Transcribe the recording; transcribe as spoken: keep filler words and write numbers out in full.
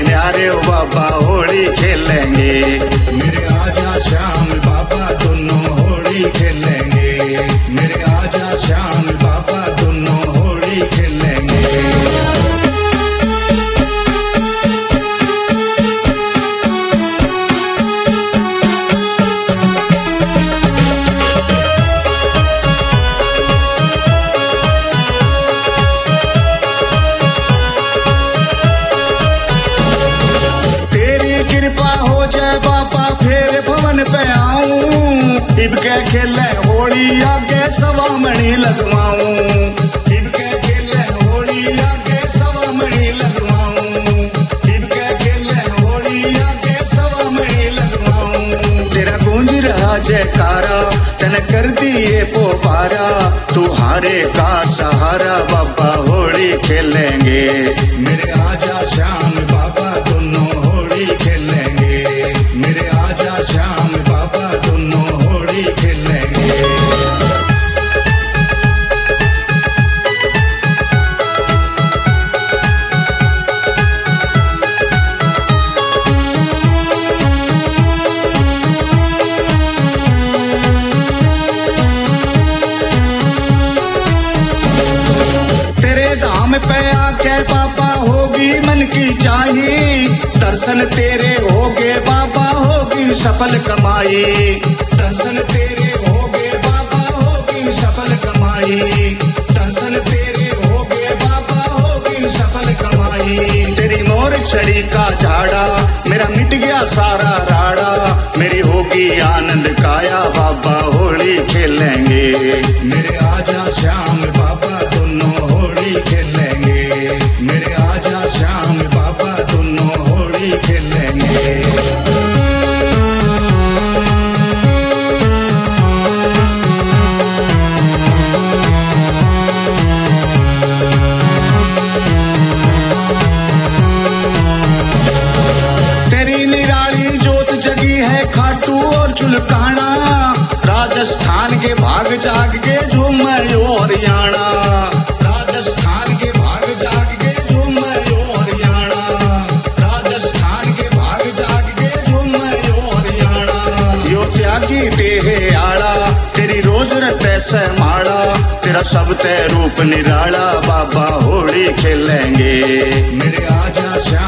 न्यारे ओ बाबा होली खेलेंगे। मेरे आजा श्याम बाबा दोनों होली खेलेंगे। मेरे आजा श्याम बाबा दोनों होली खेलेंगे। इबके खेले होली आगे सवा मणि लगवाऊं। इबके खेले होली आगे सवा मणि लगवाऊं। इबके खेले होली आगे सवा मणि लगवाऊं। तेरा गूंज रहा जयकारा तन कर दिए पोपारा, तू हारे का सहारा बाबा होली खेलेंगे। मेरे आजा श्याम बाबा दोनों होली खेलेंगे। मेरे आजा श्याम बाबा दोनों होली खेलेंगे। तेरे धाम पे आके बाबा होगी मन की चाही, दर्शन तेरे होगे बाबा होगी सफल कमाई। दर्शन तेरे होगे बाबा होगी सफल कमाई। दर्शन तेरे होगे बाबा होगी सफल कमाई। तेरी मोर छड़ी का झाड़ा मेरा मिट गया सारा राड़ा, मेरी होगी आनंद काया बाबा होली खेलेंगे। मेरे आजा श्याम बाबा दोनों होली खेलेंगे। मेरे आजा श्याम बाबा दोनों होली खेलेंगे। तेरी निराली जोत जगी है खाटू और चुलकाना, राजस्थान के भाग जाग के झूमे हरियाणा। राजस्थान के भाग जाग के झूमे हरियाणा। राजस्थान के भाग जाग के झूमे हरियाणा। यो त्यागी टेहे आड़ा तेरी रोज रटे से माड़ा, तेरा सब ते रूप निराला बाबा होली खेलेंगे। मेरे आजा श्याम